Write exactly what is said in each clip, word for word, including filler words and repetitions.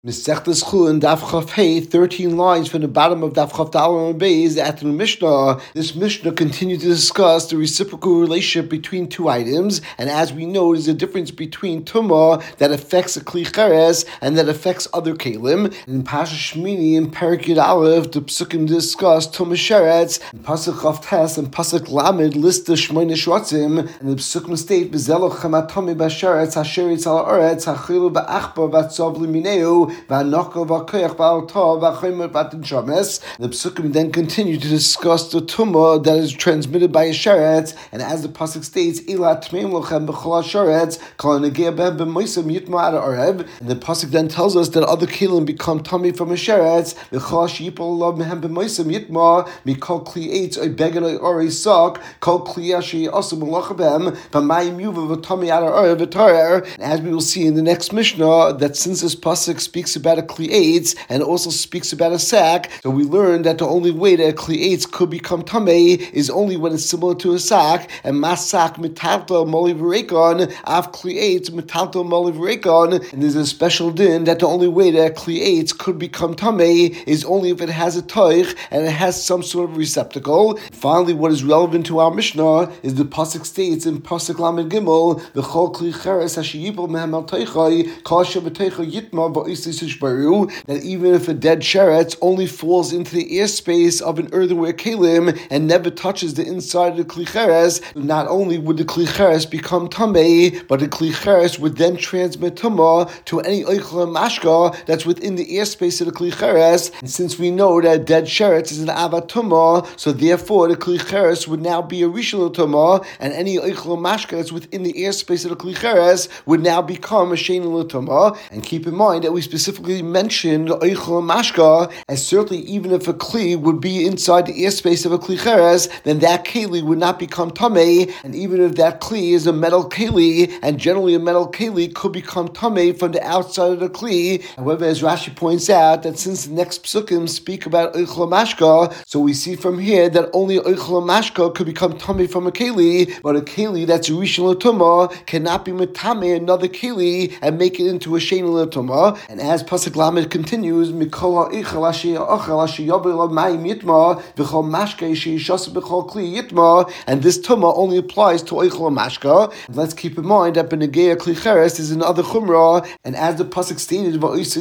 Mesechtes Chulin Daf Chaf Hey, thirteen lines from the bottom of Daf Chaf Daled Beis at the Mishnah. This Mishnah continued to discuss the reciprocal relationship between two items, and as we know, there's a difference between Tumah that affects a Kli Cheres and that affects other Kalim. In Pasha Shmini and Perek Yud Aleph, the Psukim discuss Tumah Sheretz, and Pasuk Chaf Tes and Pasuk Lamed list the Shmoyne Shvatim, and the Psukim state Bezelo Chamatami Basheretz Hasheretz Al Oretz Hachilu Ba'achba Vatzov Limineu. The Psukim then continue to discuss the Tumah that is transmitted by a Sheretz, and as the Pasuk states, and the Pasuk then tells us that other Kelim become tummy from a Sheretz, and as we will see in the next Mishnah, that since this Pasuk speaks about a Kli Eitz and also speaks about a sack, so we learn that the only way that a Kli Eitz could become Tamei is only when it's similar to a sack, and Masak Metalto Moli V'Rekon, Av Kli Eitz Metalto Moli V'Rekon, and there's a special din that the only way that a Kli Eitz could become Tamei is only if it has a toich and it has some sort of receptacle. Finally, what is relevant to our Mishnah is the Pasuk states in Pasuk Lamed Gimel, V'chol Kli Cheres Hashiyipol Mehem Al Teichai, Kol Shabbateichai Yitma that even if a dead sheretz only falls into the airspace of an earthenware kalim and never touches the inside of the Kli Cheres, not only would the Kli Cheres become tamei, but the Kli Cheres would then transmit tumah to any oichel and mashka that's within the airspace of the Kli Cheres. And since we know that a dead sheretz is an avat tumah, so therefore the Kli Cheres would now be a rishon tumah, and any oichel and mashka that's within the airspace of the Kli Cheres would now become a shein tumah. And keep in mind that we specifically mentioned Oichel Mashka, as certainly even if a Kli would be inside the airspace of a Kli Cheres, then that Kli would not become Tamei, and even if that Kli is a metal Kli, and generally a metal Kli could become Tamei from the outside of the Kli. However, as Rashi points out, that since the next Psukim speak about Oichel Mashka, so we see from here that only Oichel Mashka could become Tamei from a Kli, but a Kli that's a Rishon L'Tumah cannot be Metame another Kli and make it into a Shein L'Tumah. And as Pasuk Lamed continues, Mikol ha'Ichel asher Ochel asher Yabel Mayim Yitma v'chol Mashka asher Yishas b'chol Kli Yitma, and this Tumah only applies to Oichel Mashka. And let's keep in mind that Benegei Kli Cheres is another Chumrah, and as the Pasuk stated,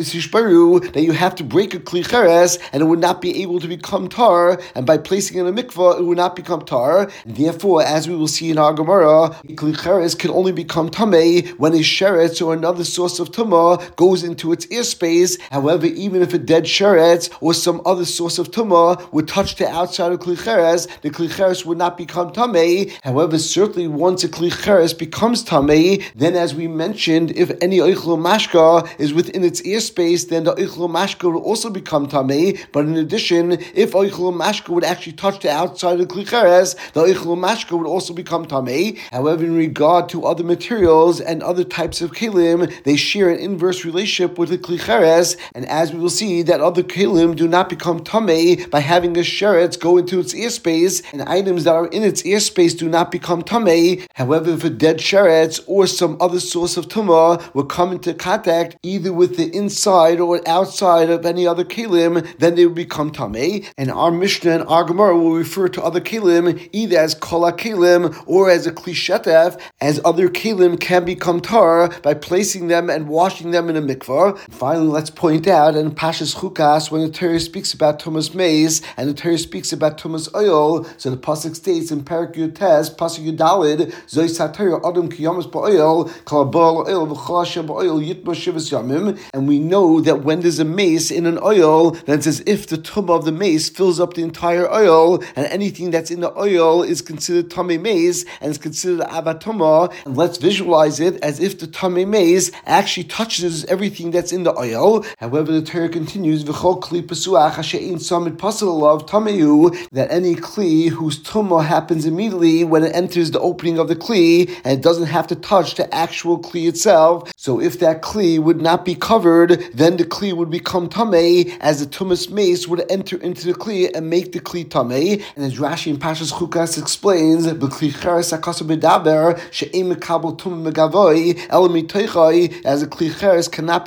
that you have to break a Kli Cheres and it would not be able to become tar, and by placing it in a mikvah, it would not become tar. And therefore, as we will see in our Gemara, Kli Cheres can only become Tamei when a sheretz or another source of Tumah goes into its airspace. However, even if a dead sheretz or some other source of tumah would touch the outside of Kli Cheres, the Kli Cheres would not become tamei. However, certainly once a Kli Cheres becomes tamei, then as we mentioned, if any oichel mashka is within its airspace, then the oichel mashka will also become tamei. But in addition, if oichel mashka would actually touch the outside of Kli Cheres, the oichel mashka would also become tamei. However, in regard to other materials and other types of kelim, they share an inverse relationship with the Kli Cheres, and as we will see, that other kelim do not become tamei by having a sheretz go into its airspace, and items that are in its airspace do not become tamei. However, if a dead sheretz or some other source of tumah will come into contact either with the inside or outside of any other kelim, then they will become tamei. And our Mishnah and our Gemara will refer to other kelim either as kol kelim or as a kli shetef, as other kelim can become tar by placing them and washing them in a mikvah. Finally, let's point out in Pashas Chukas, when the Torah speaks about Tumas Maize and the Torah speaks about Tumas Oil, so the Pasuk states in Perek Yud Tes, Pasuk Yud Daled, Zois HaTorah Adam Ki Yamas Ba'oil, Kol Ba'al Oil V'chol Asher Ba'oil Yitma Shivas Yamim, and we know that when there's a mace in an oil, then it's as if the tumah of the mace fills up the entire oil, and anything that's in the oil is considered Tamei Maize and is considered Avat Tumah. And let's visualize it as if the Tamei Maize actually touches everything that's in the oil. However, the Torah continues, V'chol Kli Pesuach Asher Ein Samid Pasal Alav Tameu, that any Kli whose tumah happens immediately when it enters the opening of the Kli, and it doesn't have to touch the actual Kli itself. So if that Kli would not be covered, then the Kli would become Tamei, as the Tumas Mace would enter into the Kli and make the Kli Tamei. And as Rashi in Pashas Chukas explains, B'Kli Cheres HaKasav Medaber She'ein Mekabel Tumah Megavoi El Mitoichai, as a Kli Cheres cannot become Tamei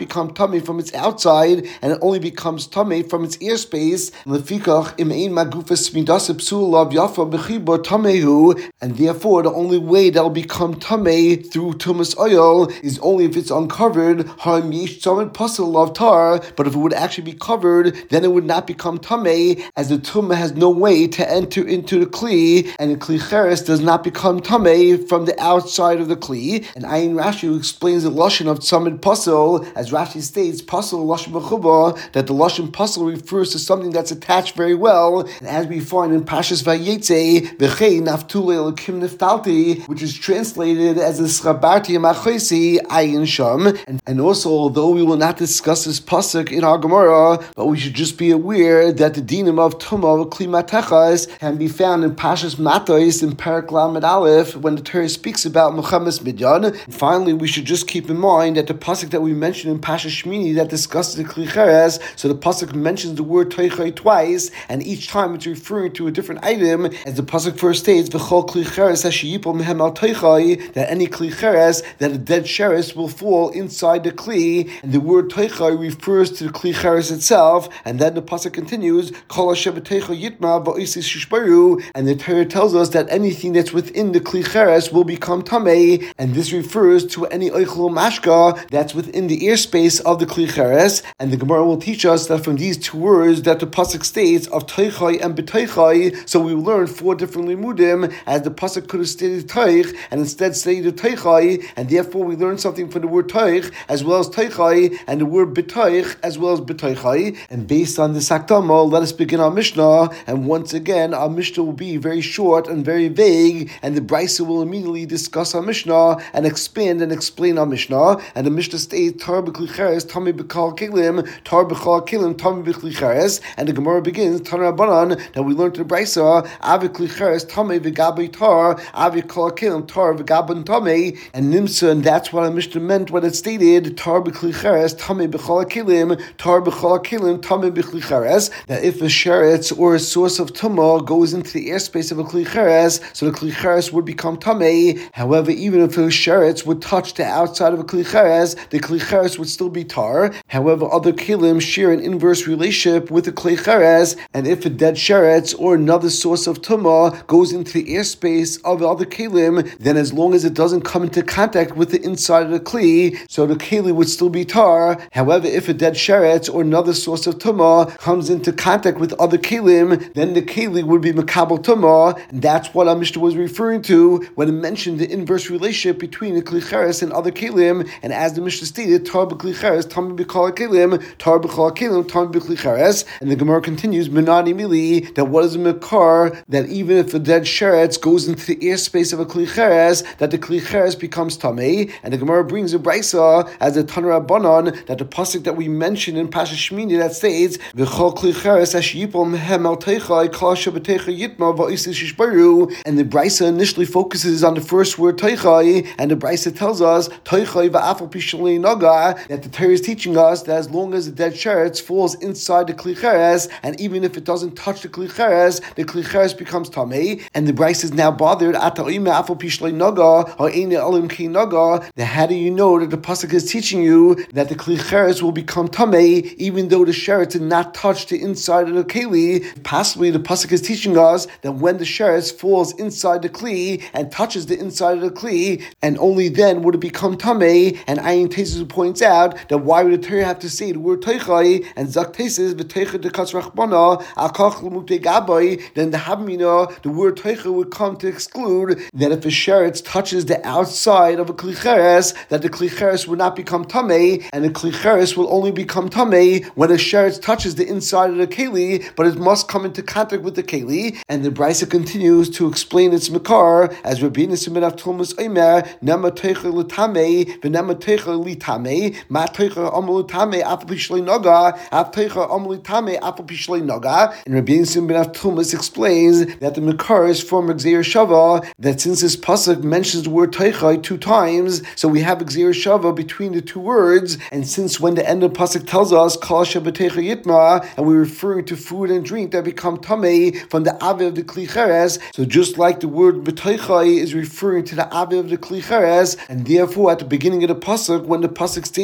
tummy from its outside, and it only becomes tummy from its ear space. Lefikach im ein magufas midaseh psulav yafa bechibur tamehu, and therefore the only way that'll become tamei through tumas oil is only if it's uncovered. Harm yish tzamid pasal of tar, but if it would actually be covered, then it would not become tamei, as the tumah has no way to enter into the kli, and the kli cheres does not become tamei from the outside of the kli. And Ayin Rashi explains the lashon of tzamid pasal, as Rashi states, pasal lashon mechuba, that the lashon pasal refers to something that's attached very well, and as we find in Pashas Vayetze, v'chei naftule elokim niftalti, which is translated as the schabarti machoisi ayin sham. And, and also, although we will not discuss this pasuk in our Gemara, but we should just be aware that the dinim of tumah kli matechas can be found in Pashas Matos in Parak Lamed Aleph when the Torah speaks about Mechamas Midyan. And finally, we should just keep in mind that the pasuk that we mentioned in Pashas Shmini that discusses the kli cheres, so the pasuk mentions the word toichai twice, and each time it's referring to a different item, as the pasuk first states, "V'chol kli cheres hashiyipol mehem al toichai," that any kli cheres, that a dead sheres will fall inside the kli, and the word toichai refers to the kli cheres itself. And then the pasuk continues, "Kol hasher b'toichai yitma v'oisis shishbaru," and the Torah tells us that anything that's within the kli cheres will become tamei, and this refers to any oichel mashka that's within the ear space of the kli cheres. And the Gemara will teach us that from these two words that the pasuk states of toichai and b'toichai, so we will learn four different limudim, as the pasuk could have stated toich and instead stated toichai, and therefore we learn something from the word toich as well as toichai, and the word b'toich as well as b'toichai. And based on this hakdama, let us begin our Mishnah. And once again, our Mishnah will be very short and very vague, and the Brisa will immediately discuss our Mishnah and expand and explain our Mishnah. And the Mishnah states, Tar b'kli cheres, tami b'kal kilim, tar b'chal kilim, tami b'kli cheres. And the Gemara begins, Tana Rabbanan, that we learned in the Brisa, Avi kli cheres, tami v'gabi tar, Avi kal kilim, tar v'gaban tami. And Nimsa, and that's what our Mishnah meant when it stated, Tar b'kli cheres, tami b'chal kilim, tar b'chal kilim, tami b'kli cheres. That if a sheretz or a source of tumah goes into the airspace of a kli cheres, so the kli cheres would become tamei. However, even if a sheretz would touch the outside of a kli cheres, the kli cheres would still be tar. However, other kilim share an inverse relationship with the kli cheres, and if a dead sheretz or another source of tumah goes into the airspace of the other kilim, then as long as it doesn't come into contact with the inside of the kli, so the kli would still be tar. However, if a dead sheretz or another source of tumah comes into contact with other kelim, then the keli would be makabel tumah, and that's what our Mishnah was referring to when it mentioned the inverse relationship between the kli cheres and other kelim. And as the Mishnah stated, tar b'kli cheres, tam b'kal kelim, tar b'chal kelim, tam b'kli cheres. And the Gemara continues, menani mili, that what is a makar, that even if a dead sheretz goes into the airspace of a kli cheres, that the kli cheres becomes tamei. And the Gemara brings a brisa as a Tana Rabbanan, that the pasuk that we mentioned in Pasha Shmini that states, v'chol kli cheres hashiyipol mehem al toichai, kol hasher b'toichai yitma v'oisis shishbaru. And the brisa initially focuses on the first word toichai, and the brisa tells us toichai va'afal pishalei naga, that the Torah is teaching us that as long as the dead sheretz falls inside the kli cheres, and even if it doesn't touch the kli cheres, the kli cheres becomes tamei. And the brisa is now bothered ata oime afal pishalei naga or eine alim ki naga. Then how do you know that the pasuk is teaching you that the kli cheres will become tamei even though the sheretz did not touch the inside of the keli? Possibly the pasuk is teaching us that when the sheretz falls inside the kli and touches the inside of the kli, and only then would it become tamei. And Ayin Tesis points out that why would the Torah have to say the word toichai, and Zak Tesis v'toichai dekas rachbana akach l'mutei gabai, then the Havmina, the word toichai would come to exclude that if a sheretz touches the outside of a kli cheres, that the kli cheres would not become tamei, and the kli cheres will only become tamei when a sheretz touches the inside of the keli, but it must come into contact with the keli. And the brisa continues to explain its makar as Rabbi Nissim ben Avtolmus Omer, nema toichai l'tamei v'nema toichai litamei, ma toichai amol l'tamei afal pishlei naga, af toichai amol l'tamei afal pishlei naga. And Rabbi Nissim ben Avtolmus explains that the makar is from Gzeir Shava, that since this pasuk mentions the word toichai two times, so we have Gzeir Shava between the two words. And since when the end of pasuk tells us kol hasher b'toichai yitma, and we're referring to food and drink that become tamei from the aviv of the kli cheres, so just like the word b'toichai is referring to the aviv of the kli cheres, and therefore at the beginning of the pasuk, when the pasuk stated v'chol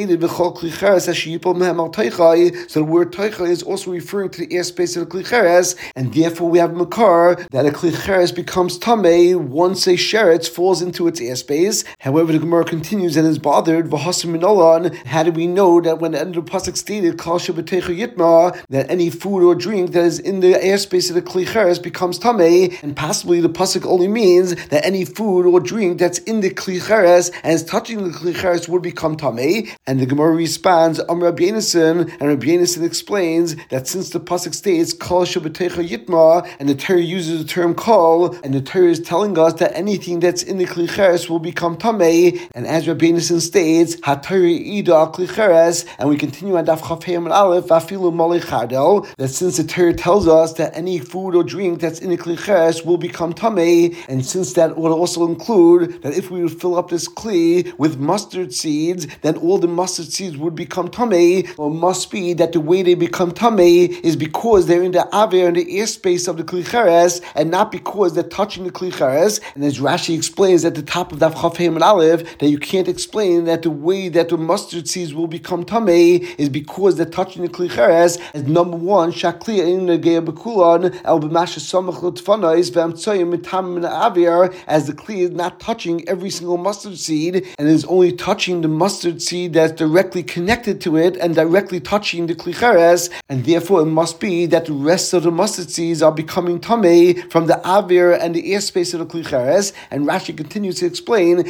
kol klicheres hashiyipol mehem al teichai. So the word teichai is also referring to the airspace of the klicheres, and therefore we have makar that a klicheres becomes tamei once a sheretz falls into its airspace. However, the Gemara continues and is bothered. V'hasim minolan. How do we know that when the end of the pasuk stated kol shebetecha yitma that any food or drink that is in the airspace of the klicheres becomes tamei, and possibly the pasuk only means that any food or drink that's in the klicheres and is touching the klicheres would become tamei? And the Gemara responds, Am Rabbi Yonasan, and Rabbi Yonasan explains that since the pasuk states kol shebetecha yitma, and the Torah uses the term kol, and the Torah is telling us that anything that's in the klicheres will become tamei, and as Rabbi Yonasan states, haTorah ida klicheres, and we continue on daf chaf and aleph vafilu malei chardel, that since the Torah tells us that any food or drink that's in the klicheres will become tamei, and since that would also include that if we would fill up this kli with mustard seeds, then all the mustard seeds would become tamei. Well, it must be that the way they become tamei is because they're in the aver, in the airspace of the klicheres, and not because they're touching the klicheres. And as Rashi explains at the top of Daf Chaf Hey and Aleph, that you can't explain that the way that the mustard seeds will become tamei is because they're touching the klicheres. As number one, shakli in the geya bekulan el b'masha samach l'tfanais v'amtsoyim mitam min aver, as the kli is not touching every single mustard seed and is only touching the mustard seed that's directly connected to it and directly touching the klicheres, and therefore it must be that the rest of the mustard seeds are becoming tamei from the aver and the airspace of the klicheres. And Rashi continues to explain,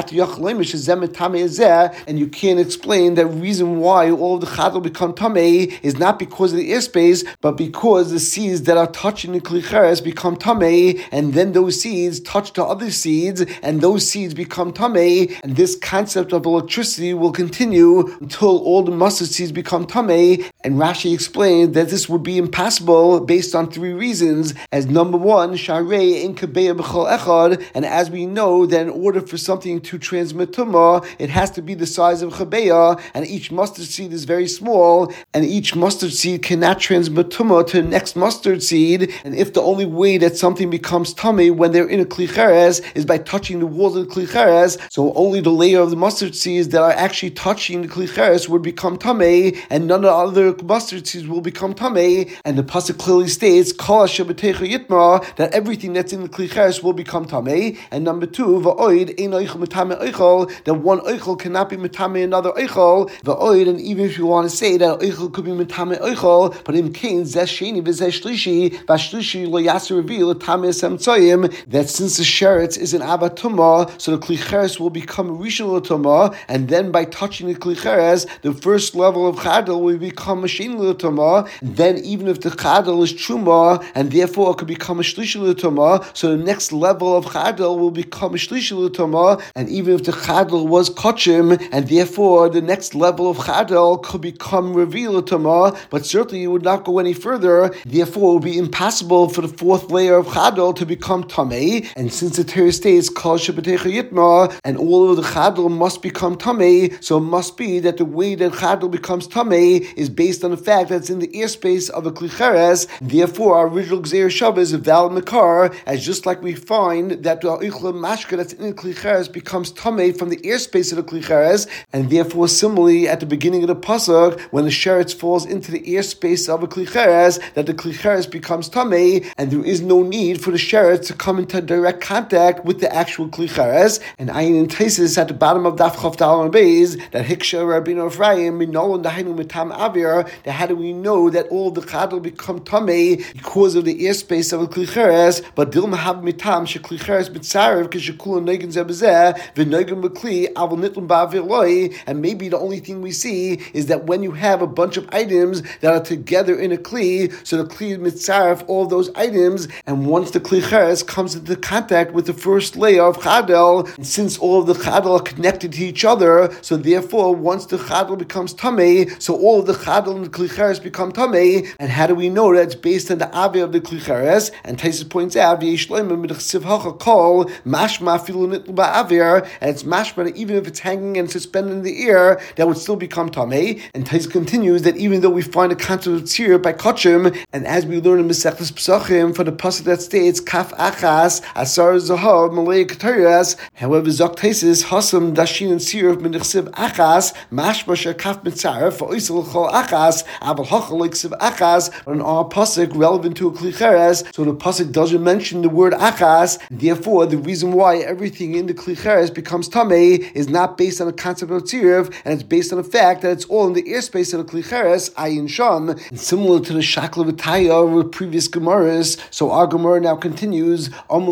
and you can't explain the reason why all of the chadal become tamei is not because of the airspace, but because the seeds that are touching the klicheres become tamei, and then those seeds touch the other seeds, and those seeds become tamei, and this concept of electricity will continue until all the mustard seeds become tamei. And Rashi explained that this would be impossible based on three reasons. As number one, sharei in kabeya b'chol echad, and as we know that in order for something to transmit tumah, it has to be the size of chabeya, and each mustard seed is very small, and each mustard seed cannot transmit tumah to the next mustard seed. And if the only way that something becomes tummy when they're in a klicheres is by touching the walls of the klicheres, so only the layer of the mustard seeds that are actually touching the klicheres would become tamei, and none of the other mustard seeds will become tamei. And the pasuk clearly states kol shebetecha yitma, that everything that's in the klicheres will become tamei. And number two, va'oid ein oichel mitame oichel, that one oichel cannot be mitame another oichel. Va'oid, and even if you want to say that oichel could be mitame oichel, but in kain zeh sheni v'zeh shlishi v'shlishi lo yaser reveal tame semtsoyim, that since the sheretz is an abatuma, so the klicheres will become rishon l'tuma, and then by touching the klicheres, the first level of chadal will become a shein l'tuma. Then even if the chadal is truma, and therefore it could become a shlishi l'tuma, so the next level of chadal will become a shlishi l'tuma. And even if the chadal was kochim, and therefore the next level of chadal could become reveal l'tuma, but certainly it would not go any further. Therefore, it would be impossible for the fourth layer of chadal to become tamei. And since the Torah states kol shebetecha yitma, and all of the chadal must become tamei, so it must be that the way that chadal becomes tamei is based on the fact that it's in the airspace of a klicheres. Therefore, our original gzeir shav is a valid makar, as just like we find that the oichel mashka that's in the klicheres becomes tamei from the airspace of the klicheres, and therefore similarly at the beginning of the pasuk when the sheretz falls into the airspace of a klicheres, that the klicheres becomes tamei, and there is no need for the sheretz to come into direct contact with the actual klicheres. And ayin and tesis at the bottom of daf chaf dalon beis that hiksha Rabbeinu Ephraim minol and dahainu mitam avir, that how do we know that all the chadal become tamei because of the airspace of a klicheres, but dil mahab mitam she klicheres mitzarev kishakul neigen zebezeh v'neigen b'kli avol nitlum ba'avir loi. And maybe the only thing we see is that when you have a bunch of items that are together in a kli, so the kli mitzarev all those items, and once the klicheres comes into contact with the first layer of chadal, and since all of the chadal are connected to each other, so therefore once the chadal becomes tamei, so all of the chadal and the klicheres become tamei. And how do we know that it's based on the avi of the klicheres? And Taisus points out, and it's mashma that even if it's hanging and suspended in the air, that would still become tamei. And Taisus continues that even though we find a concept of tzir by kochim, and as we learn in Masechtas Pesachim for the pasuk that states kaf achas asar zahav malay ketarias, however zok Taisus hasam dashin and tzir of menichsiv achas mashma shekaf mitzaref for oisel chol achas aval hachal liksiv achas. But in our pasuk relevant to a kli cheres, so the pasuk doesn't mention the word achas. Therefore, the reason why everything in the kli cheres becomes tamei is not based on the concept of tziruf, and it's based on the fact that it's all in the airspace of the kli cheres, ayin sham. And similar to the shakla v'taya with previous gemaras, so our gemara now continues.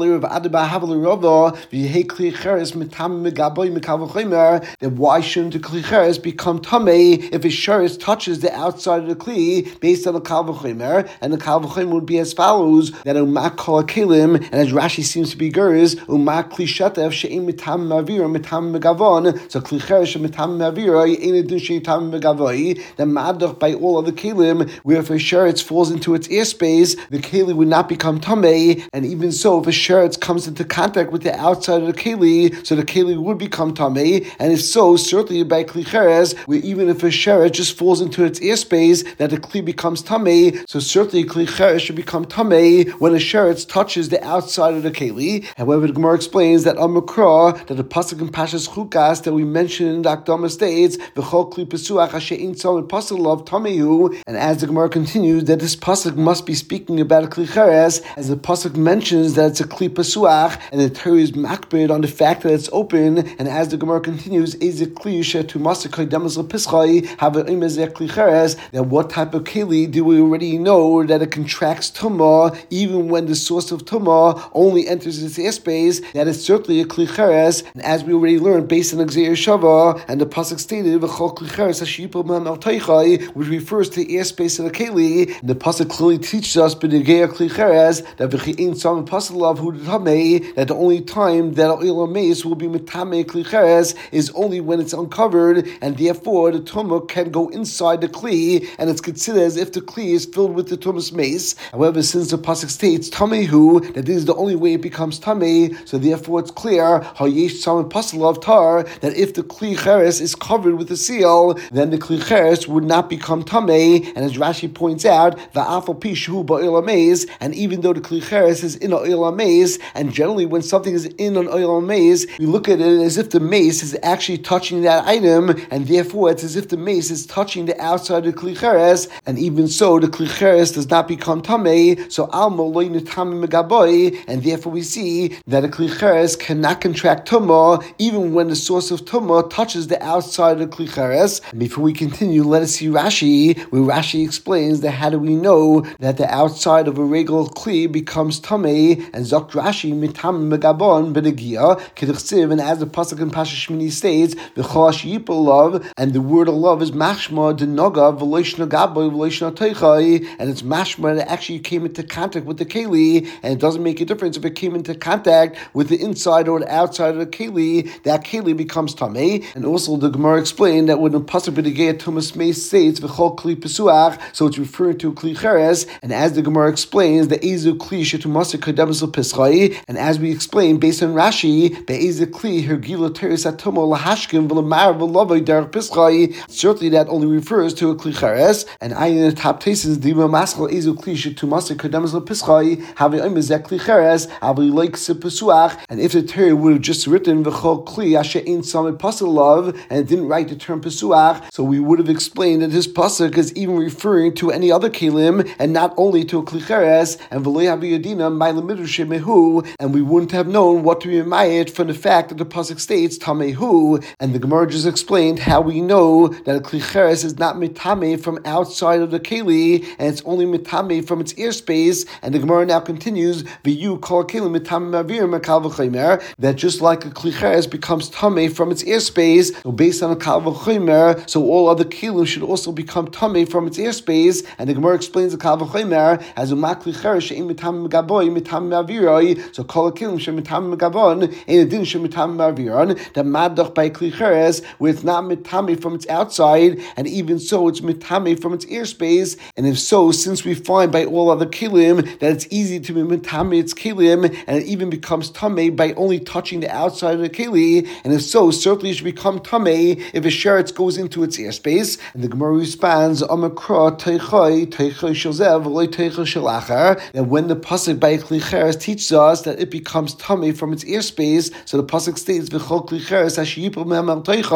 Then why shouldn't the kli cheres become tamei if a sheretz touches the outside of the kli based on the kal v'chomer? And the kal v'chomer would be as follows: that umak kol kelim, and as Rashi seems to be gers, umak kli shatef she'im mitam mavir mitam megavon. So kli cheres mitam mavir ain't a dish mitam megavoi. The madach by all of the kelim, where if a sheretz falls into its airspace, the keli would not become tamei, and even so, if a sheretz comes into contact with the outside of the keli, so the keli would become tamei. And if so, certainly by kli cheres, where even if a sheretz just falls into its airspace, that the kli becomes tamei. So certainly kli cheres should become tamei when a sheretz touches the outside of the keli. However, the Gemara explains that Amakra, that the pasuk in Pashas Chukas that we mentioned in the Akdama states, v'chol kli pesuach hashe'in tzom pasuk love tamehu. And as the Gemara continues, that this pasuk must be speaking about a kli cheres, as the pasuk mentions that it's a kli pesuach, and the Torah is makbid on the fact that it's open. And as the Gemara continues, is it kli shetu masakai demas lepischai have a imezeh kli cheres? That what type of keli do we already know that it contracts tumah even when the source of tumah only enters its airspace? That is certainly a kli cheres. And as we already learned, based on Gzeir Shava, and the pasuk stated v'chol kli cheres hashipol mem al teichai, which refers to the airspace of the keli. And the pasuk clearly teaches us b'negei kli cheres that v'chi'in tzam pasuk lav hu tamei, that the only time that al mace will be mitamei kli cheres is only when it's uncovered, and therefore the tumah can go inside the kli, and it's considered as if the kli is filled with the tumas mace. However, since the pasuk states tamehu, that this is the only way it becomes tamei, so therefore it's clear how yesh tzam pasuk lav tar, that if the kli cheres is covered with a seal, then the kli cheres would not become tamei. And as Rashi points out, va'afal pishu ba'il maze, and even though the kli cheres is in an oil maze, and generally when something is in an oil maze, we look at it as if the mace is actually touching that item, and therefore it's as if the mace is touching the outside of the kli cheres, and even so the kli cheres does not become tamei. So almo lo yitamei megaboi, and therefore we see that a kli cheres cannot contract tumah even when the source of tumah touches the outside of the kli cheres. And before we continue, let us see Rashi, where Rashi explains that how do we know that the outside of a regular kli becomes tamei? And Zok Rashi mitam megabon benegia k'dichsiv, and as the pasuk in Pasha Shmini states, v'chol hashiyipol love, and the word of love is mashma denoga v'loish nagaboy v'loish nateichai, and it's mashma that actually came into contact with the keli, and it doesn't make a difference if it came into contact with the inside or the outside of the keli, that keli becomes tamei. And also the Gemara explained that when the pasuk b'negei tumas mace states v'chol kli pesuach, so it's referring to kli cheres. And as the Gemara explains, the ezu kli shetumasa kademus lepischai, and as we explained based on Rashi, be'ezu kli hergila teres atumo lahashkim v'lamar v'lavoi derech pischai, certainly that only refers to a kli cheres. And I in the top tastes dima maskal ezu kli shetumasa kademus lepischai have imezeh kli cheres avli like sepesuach. And if the Torah would have just written v'chol kli asher ein samid pasuk love, and it didn't write the term pesuach, so we would have explained that this pasuk is even referring to any other kelim and not only to a kli cheres, and v'lo haviyadina ma'ilamidu shemehu, and we wouldn't have known what to be mayit from the fact that the pasuk states tamehu. And the Gemara just explained how we know that a kli cheres is not mitame from outside of the keli, and it's only mitame from its airspace. And the Gemara now continues, v'yu kol kelim mitame mavir makal v'chaymer, that just like a kli cheres becomes tame from its airspace, so based on a kal v'chaymer, so all other kelim should also become tame from its airspace. And the Gemara explains the kal v'chaymer as umak kli cheres she'im mitame megaboy mitame maviroi, so kol kelim she'mitame megabon ein adin she'mitame maviron, that madach by kli cheres where it's not mitame from its outside, and even so it's mitame from its airspace. And if so, since we find by all other kelim that it's easy to be mitame its kelim, and it even becomes tamei by only touching the outside of the keli, and if so, certainly it should become tamei if a sheretz goes into its airspace. And the Gemara responds, Amakra teichai teichai shalzev v'loi teichai shalachar, that when the pasuk by kli cheres teaches us that it becomes tamei from its airspace, so the pasuk states v'chol kli cheres hashiyipol mem al teichai,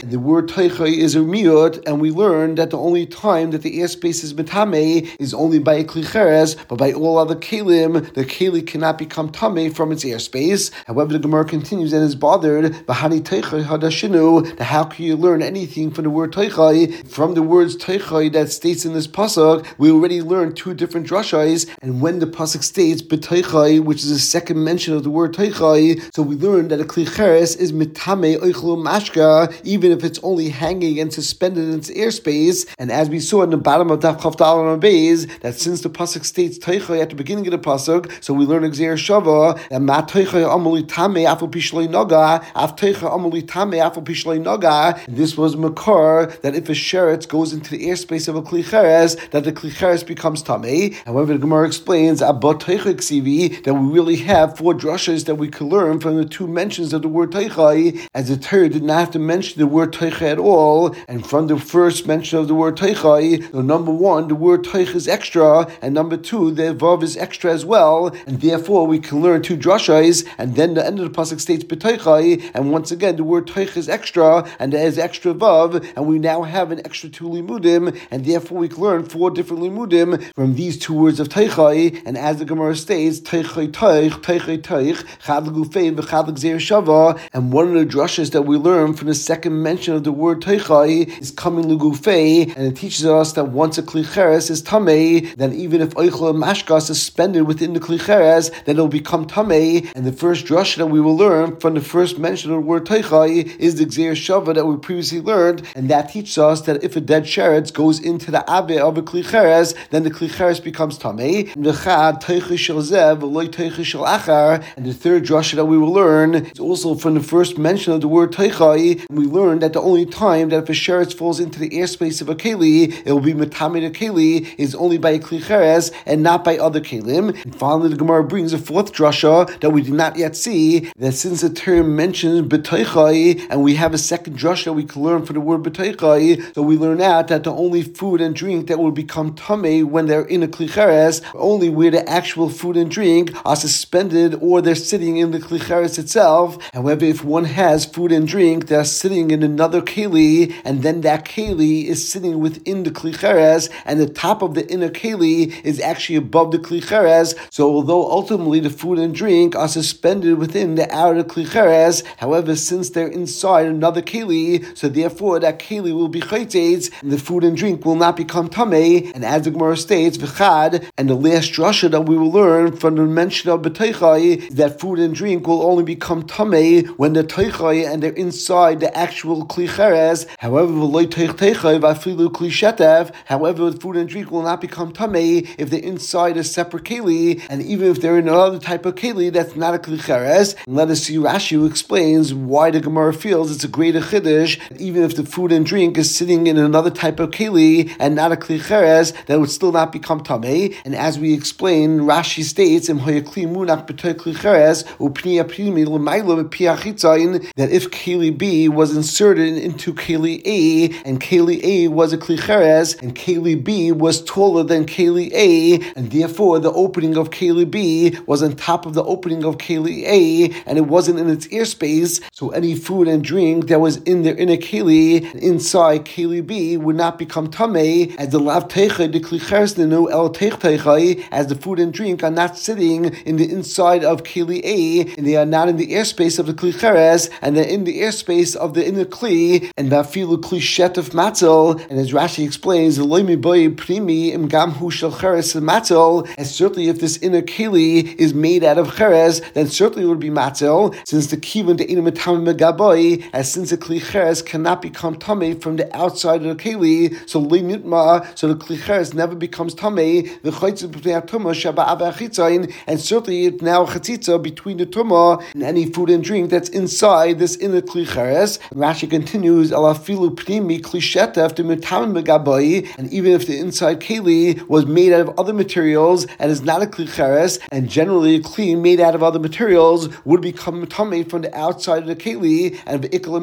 the word teichai is a miyut, and we learn that the only time that the airspace is metame is only by a kli cheres, but by all other kelim, the keli cannot become tame from its airspace. However, the Gemara continues and is bothered, Bahani teichai hadashinu, how can you learn anything from the word teichai? From the words teichai that states in this pasuk, we already learned two different drashais, and when the pasuk states beteichai, which is the second mention of the word teichai, so we learned that a kli cheres is mitame oichlu mashka, even if it's only hanging and suspended in its airspace. And as we saw in the bottom of Daf Chaf Daled Amud Beis, that since the pasuk states teichai at the beginning of the pasuk, so we learn Gzeir Shava that ma teichai amuli tame afal pishlei naga, af teichai amuli tame afal pishlei naga. This was makar that if a sheretz goes into the airspace of a kli cheres, that the kli cheres becomes tame. However, the Gemara explains abot teichai ksivi that we really have four drashas that we can learn from the two mentions of the word teichai, as the Torah did not have to mention the word teichai at all. And from the first mention of the word teichai, so number one, the word teich is extra, and number two, the vav is extra as well, and therefore we can learn two drashas. And then the end of the pasuk states beteichai, and once again the word teich is extra, and there is extra vav, and we now have an extra two limudim, and therefore we can learn four different limudim from these two words of teichai. And as the Gemara states, teichai teich, teichai teich, chad l'gufei v'chad l'gzeir shava. And one of the drashas that we learn from the second mention of the word teichai is coming l'gufei, and it teaches us that once a kli cheres is tamei, then even if oichel mashka is suspended within the kli cheres, then it will become tamei. And the first drasha that we will learn from the first mention of the word teichai is the gzeir shava that we previously learned, and that teaches us that if a dead sheretz goes into the abe of a kli cheres, then the kli cheres becomes tamei. And the chad teichai shel zev v'loy teichai shel achar. And the third drasha that we will learn is also from the first mention of the word teichai. We learn that the only time that if a sheretz falls into the airspace of a keli, it will be metame to keli, is only by a kli cheres and not by other kelim. And finally, the Gemara brings a fourth drasha that we did not yet see, that since the term mentions beteichai, and we have a second drasha that we can learn from the word beteichai, so we learn out that the only food and drink that will become tamei when they're in a kli cheres, only where the actual food and drink are suspended or they're sitting in the kli cheres itself. However, if one has food and drink that are sitting in another keli, and then that keli is sitting within the kli cheres, and the top of the inner keli is actually above the kli cheres, so although ultimately the food and drink are suspended within the outer kli cheres, however, since they're inside another keli, so therefore that keli will be chaytetz, and the food and drink will not become tamei. And as the Gemara states, v'chad, and the last drasha that we will learn from the mention of beteichai, that food and drink will only become tamei when they're teichai and they're inside the actual kli cheres. However, v'loy teich teichai v'afilu kli shetef, however, the food and drink will not become tamei if they're inside a separate keli, and even if they're in another type of keli that's not a kli cheres. And let us see Rashi, who explains why the Gemara feels it's a greater chiddush, even if the food and drink is sitting in another type of keli and not a kli cheres, that would still not become tamei. And as we explain, Rashi states im hayakli munach b'toy kli cheres upniya primi l'maylo b'piachitzayin, that if keli B was inserted into keli A, and keli A was a kli cheres, and keli B was taller than keli A, and therefore the opening of keli B was on top of the opening of keli A, and it wasn't in its airspace, so any food and drink that was in there in a keli inside keli B would not become tamei, as the lav teichai the kli cheres nenu el teich teichai, as the food and drink are not sitting in the inside of keli A, and they are not in the airspace of the kli cheres, and they're in the airspace of the inner kli, and vafilu kli shetef matzel. And as Rashi explains, loimi boy primi im gamhu shel cheres matzel, and certainly if this inner keli is made out of cheres, then certainly it would be matzel, since the kivun de inu metamim megaboy, as since the kli cheres cannot become tamei from the outside of the keli, so li nitma, so the kli cheres never becomes tamei, the chaytzah b'nei tumah shaba avachitzayin, and certainly it's now chatzitza between the tumah and any food and drink that's inside this inner kli cheres. Rashi continues, alafilu pnimi kli shetef de metamim megaboy, and even if the inside keli was made out of other materials and is not a kli cheres, and generally a kli made out of other materials would become tamei from the outside of the keli, and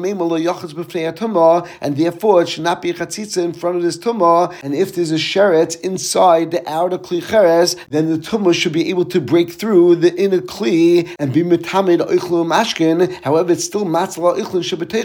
and therefore it should not be a chatzitza in front of this tumah. And if there's a sheret inside the outer kli cheres, then the tumah should be able to break through the inner kli and be metamed oichlu mashkin. However, it's still matzla oichlin shabbatechai,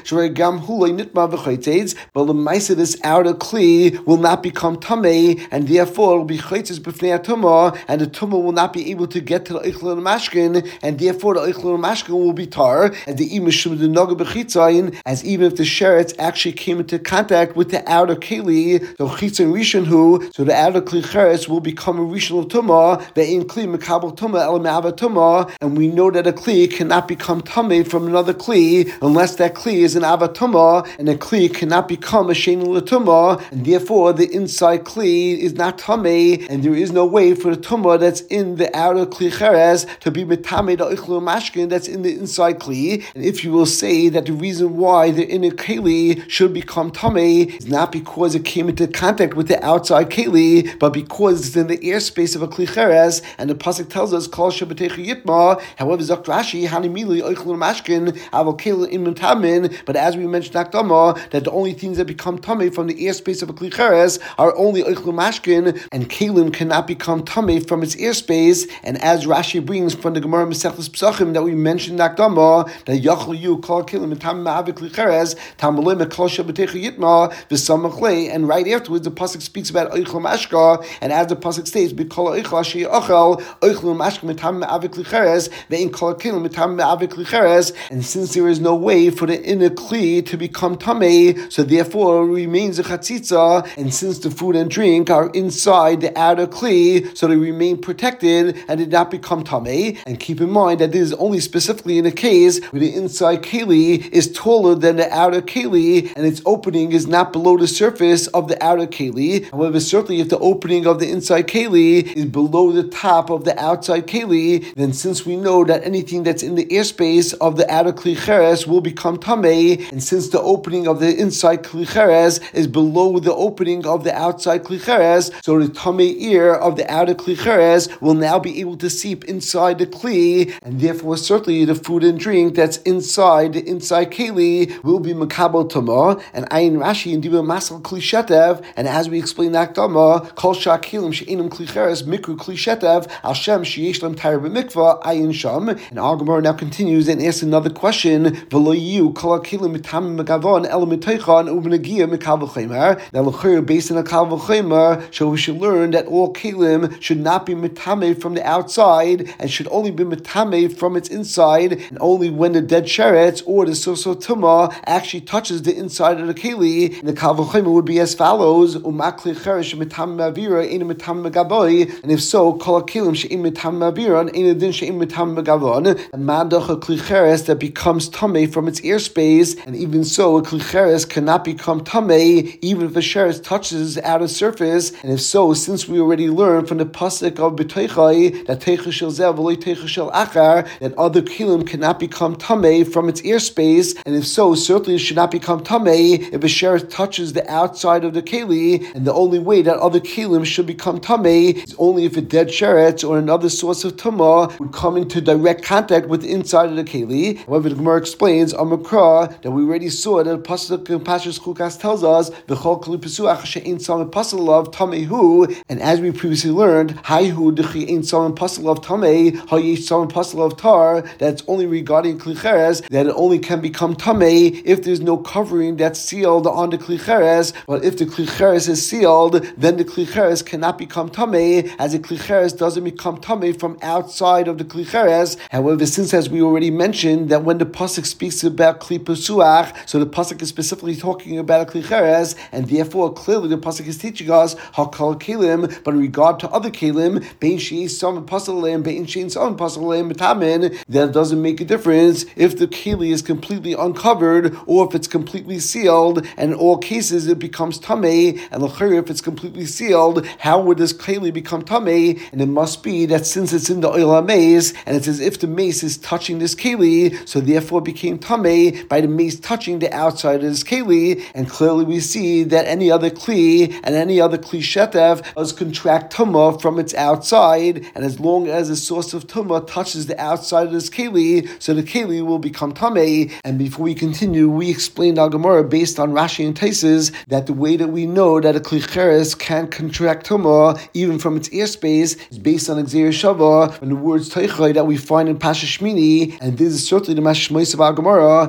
Gam Hulay Nitma V'Chaytz, but the Maisa, this outer Kli will not become Tamei, and therefore it will be Chaytzes B'fnei Tumah, and the Tumah will not be able to get to the Eichel Mashkin, and therefore the Eichel Mashkin will be tar, and the Imishum the Noga B'Chitzayin, as even if the Sheretz actually came into contact with the outer Kli, so Chitzon Rishon Hu, so the outer Kli Cheretz will become a Rishon Tumah, Ve'in Kli Mekabel Tumah El Me'ava Tumah, and we know that a Kli cannot become Tamei from another Kli unless that Kli is an Avatuma, and a Kli cannot become a Shein L'Tumah, and therefore the inside Kli is not Tamei, and there is no way for the Tumah that's in the outer Kli Cheres to be Metamei the Eichel Mashkin that's in the inside Kli. And if you will say that the reason why the inner Kli should become Tamei is not because it came into contact with the outside Kli, but because it's in the airspace of a Kli Cheres, and the Pasuk tells us, Kol Shabbatecha Yitma, however, Zok Rashi, Hanimili Eichel Mashkin, Aval Kli in Metamin, but as we mentioned Akdama, that the only things that become Tamei from the airspace of a Kli Cheres are only Eichel Mashkin, and Kalim cannot become Tamei from its airspace, and as Rashi brings from the Gemara Mesechus Pesachim that we mentioned Akdama, that Yachal Yu Kol Kalim Metam Ma'avik Kli Cheres, Tamalim Kol Shabbatecha Yitma, V'Samachle, and right afterwards the Pasuk speaks about Eichel Mashka, and as the Pasuk states, B'Kol Eichel Asher Achel, Eichel Mashka Metam Ma'avik Kli Cheres, Ve'in Kol Kalim Metam Ma'avik Kli Cheres, and since there is no way for the inner Kli to become Tamei, so therefore it remains a Chatzitza, and since the food and drink are inside the outer Kli, so they remain protected and did not become Tamei. And keep in mind that this is only specifically in a case where the inside Kli is taller than the outer Kli, and its opening is not below the surface of the outer Kli. However, certainly if the opening of the inside Kli is below the top of the outside Kli, then since we know that anything that's in the airspace of the outer Kli Cheres will become Tamei, and since the opening of the inside Kli Cheres is below the opening of the outside Kli Cheres, so the Tamei ear of the outer Kli Cheres will now be able to seep inside the Kli, and therefore certainly the food and drink that's inside the inside Kli will be Makabel Tumah, and Ayin Rashi and Dibur Masal Kli Shetev, and as we explained Akdama, Kol Shakilim She'enim Kli Cheres Mikru Kli Shetev Al Shem Sheyesh Lam Tayr B'Mikvah Ayin Sham. And our Gemara now continues and asks another question. V'lo yu Kol Akilim Mitam Megavon El Mitaychan U'Benagia Mikal V'Chemer. Now l'chir based on a Kal V'Chemer, so we should learn that all Kalim should not be Mitame from the outside and should only be Mitame from its inside, and only when the dead sheretz or the Soso Tumah actually touches the inside of the Keli. And the Kal V'Chemer would be as follows: U'Makli Cheresh Mitam Mavira Ein Mitam Megaboy, and if so, Kol Akilim She'im Mitam Maviran Ein Adin She'im Mitam Megavon. A Madach a Kli Cheres that becomes Tamei from its airspace, and even so, a Kli Cheres cannot become Tamei even if the sheretz touches the outer surface. And if so, since we already learned from the pasuk of B'Teichai that Teicha Shel Zeh V'Lo Teicha Shel Achar that other Kilim cannot become Tamei from its airspace, and if so, certainly it should not become Tamei if a sheretz touches the outside of the Keli, and the only way that other Kilim should become Tamei is only if a dead sheretz or another source of Tumah would come into direct contact with the inside of the Keli. However, the Gemara explains on Makra that we already saw that the pasuk in Pashas Chukas tells us V'chol Kli Pesuach She'ein Tzam Pasal of Tamehu, and as we previously learned, Haihu D'Chi Ein Tzam Pasal of Tamei, Hayesh Tzam Pasal of Tar, that's only regarding Kli Cheres, that it only can become Tamei if there's no covering that's sealed on the Kli Cheres. But if the Kli Cheres is sealed, then the Kli Cheres cannot become Tamei, as the Kli Cheres doesn't become Tamei from outside of the Kli Cheres. However, since as we already mentioned that when the pasuk speaks about Kli Pesuach, so the pasuk is specifically talking about a Kli Cheres, and therefore clearly the pasuk is teaching us Hakal Kelim, but in regard to other Kelim, Bein She'ein Tzam Pasal Aleim, Bein She'ein Tzam Pasal Aleim Metamin, that doesn't make a difference if the Keli is completely uncovered or if it's completely sealed, and in all cases it becomes Tamei, and l'chayr if it's completely sealed, how would this Keli become Tamei? And it must be that since it's in the oil mace, and it's as if the mace is touching this Keli, so therefore it became Tamei by the mace touching the outside of this Keli, and clearly we see that any other Kli and any other Kli Shetev does contract Tumah from its outside, and as long as the source of Tumah touches the outside of this Keli, so the Keli will become Tamei. And before we continue, we explained our Gemara based on Rashi and Taisus that the way that we know that a Kli Cheres can contract Tumah even from its airspace is based on Xer Shava and the words Teichai that we find in Pasha Shmini, and this is certainly the Mashmois of our Gemara. And as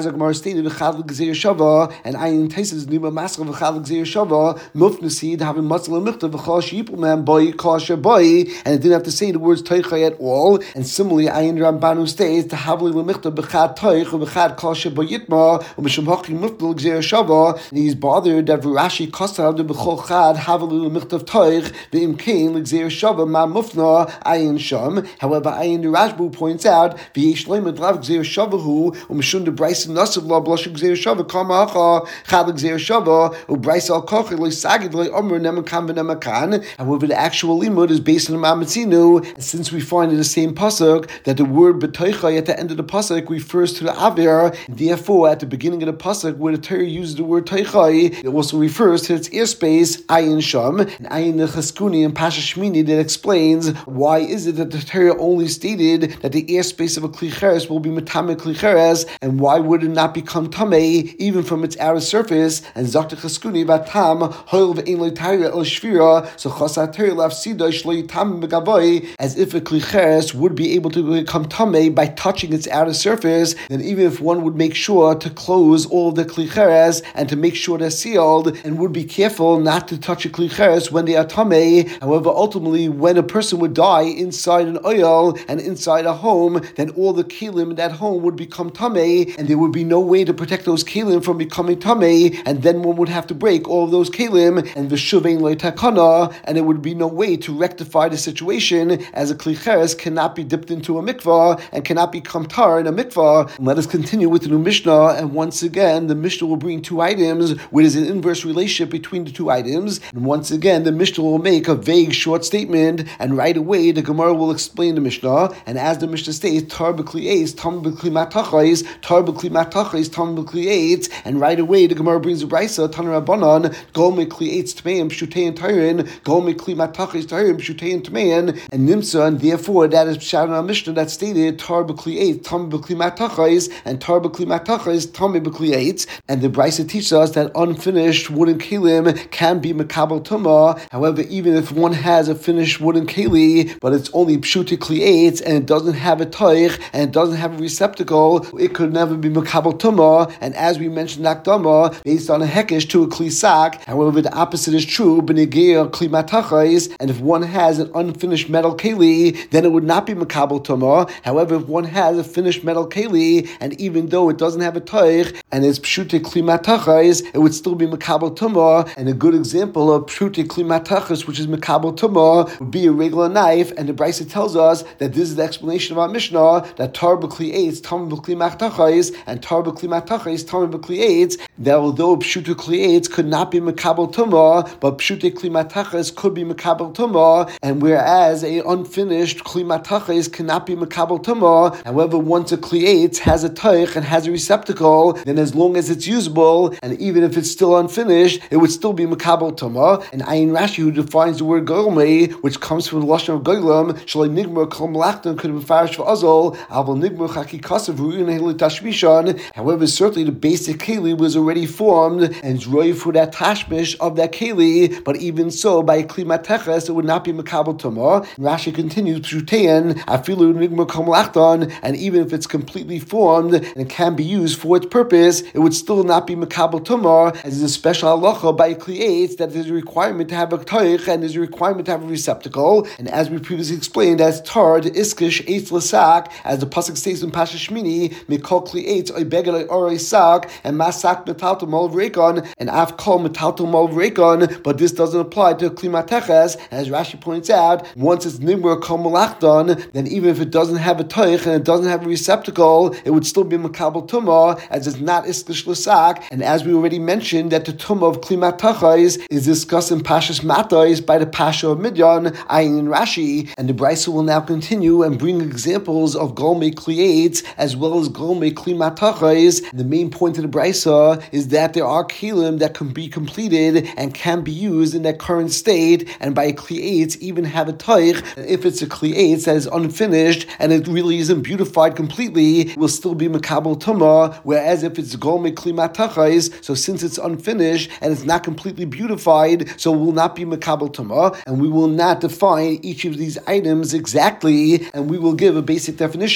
as a Gemara stated, v'chad l'gzeir shava, and ayin taises nima maskal v'chad l'gzeir shava, mufnasid having matzal michtav v'chal sheyipul man boy kasher boy, and it didn't have to say the words toichai at all. And similarly, ayin Rambanu states to havli l'michtav b'chad toich v'chad kasher boy yitma u'mishum haki mufnal l'gzeir shava. And he's bothered that Rashi kostav the b'chol chad havli l'michtav toich v'im kain l'gzeir shava ma mufna ayin sham. However, ayin Rashbu points out v'yesh loimad lav gzeir shavahu u'mishum de brayse nasav la blush gzeir shava kama hacha chad l'gzeir shava u'brayse al kochel lo sagid lo omer nemakan v'nemakan. However, the actual limud is based on the Mamatzinu, and since we find in the same pasuk that the word betoichai at the end of the pasuk refers to the avir, therefore at the beginning of the pasuk where the Torah uses the word toichai, it also refers to its airspace ayin sham, and ayin nechaskuni and Pasha Shmini that explains why is it that the Torah only stated that the airspace of a klicheres will be metame klicheres, and why would it not become tamei even from its outer surface? And zakta chaskuni vatam hoil ve'in lo tayra el shvira, so chasat Torah lafsida shlo yitam begavoy, as if a klicheres would be able to become tamei by touching its outer surface. Then even if one would make sure to close all of the klicheres and to make sure they're sealed, and would be careful not to touch a klicheres when they are tamei. However, ultimately, when a person would die inside an oil and inside a home, then all the kelim in that home would become tamei, and there would be no way to protect those kelim from becoming tamei, and then one would have to break all of those kelim, and v'shuvein lo takana, and there would be no way to rectify the situation, as a klicheres cannot be dipped into a mikvah and cannot become tar in a mikvah. And let us continue with the new Mishnah, and once again, the Mishnah will bring two items where there's an inverse relationship between the two items, and once again, the Mishnah will make a vague, short statement, and right away, the Gemara will explain the Mishnah, and as the Mishnah states, tar b'kli eis, tam b'kli matachais, tar b'kli matachais, tam b'kli eitz, and right away, the Gemara brings a brisa, tan rabbanan, go mekli eitz tmeim, pshutein tyrin, go mekli matachais tyrin, pshutein tmeim, and nimsa, and therefore, that is shouted on Mishnah that stated, tar b'kli eitz, tam b'kli matachais, and tar b'kli matachais, tam b'kli eitz, and the brisa teaches us that unfinished wooden kelim can be mekabel tumah. However, even if one has a finished wooden keli, but it's only pshuti kli'etz, and it doesn't have a toich, and it doesn't have a receptacle, it could never be mekabel tumah. And as we mentioned akdama, based on a hekesh to a klisak, however, the opposite is true, b'negea kli matachais, and if one has an unfinished metal keli, then it would not be mekabel tumah. However, if one has a finished metal keli, and even though it doesn't have a toich, and it's pshuti kli matachais, it would still be mekabel tumah. And a good example of pshuti kli matachais, which is mekabel tumah, would be a regular knife, and the brisa tells us that this is the explanation of our Mishnah, that tar b'kli eitz, tam b'kli matachais, and tar b'kli matachais, tam b'kli eitz, that although pshuti kli eitz could not be mekabel tumah, but pshuti kli matachais could be mekabel tumah, and whereas a unfinished kli matachais cannot be mekabel tumah, however, once a kli eitz has a toich and has a receptacle, then as long as it's usable, and even if it's still unfinished, it would still be mekabel tumah. And Ayin Rashi, who defines the word golmei, which comes from the lashon of golam, shalai nigmar kol malachton could be farish for azol, aval nigmar chaki kasav ruin heli tashmishan. However, certainly the basic keli was already formed and it's ready for that tashmish of that keli. But even so, by a kli mateches, it would not be mekabel tumah. Rashi continues pshutein afilu nigmar kol malachton, and even if it's completely formed and it can be used for its purpose, it would still not be mekabel tumah, as there's a special halacha by a kli eitz that there's a requirement to have a toich and there's a requirement to have a receptacle. And as we previously explained, as tar the iskish eitz lasak, as the pasuk states in Pasha Shmini, mikol kli eitz oy begel oy sak, and masak metalto mol rekon, and af kol metalto mol rekon. But this doesn't apply to kli mateches, as Rashi points out. Once it's nimur kol malachton, then even if it doesn't have a toich and it doesn't have a receptacle, it would still be mekabel tumah, as it's not iskish lasak. And as we already mentioned, that the tumah of kli matachais is discussed in Pashas Matais by the Pasha of Midyan, Ayin and Rashi, and the Brisa will now continue and bring examples of golmei kli eitz as well as golmei kli matachais. The main point of the Brisa is that there are kelim that can be completed and can be used in their current state, and by a kli eitz even have a toich. If it's a kli eitz that is unfinished and it really isn't beautified completely, it will still be mekabel tumah. Whereas if it's golmei kli matachais, so since it's unfinished and it's not completely beautified, so it will not be mekabel tumah, and we will not define each of these items exactly, and we will give a basic definition.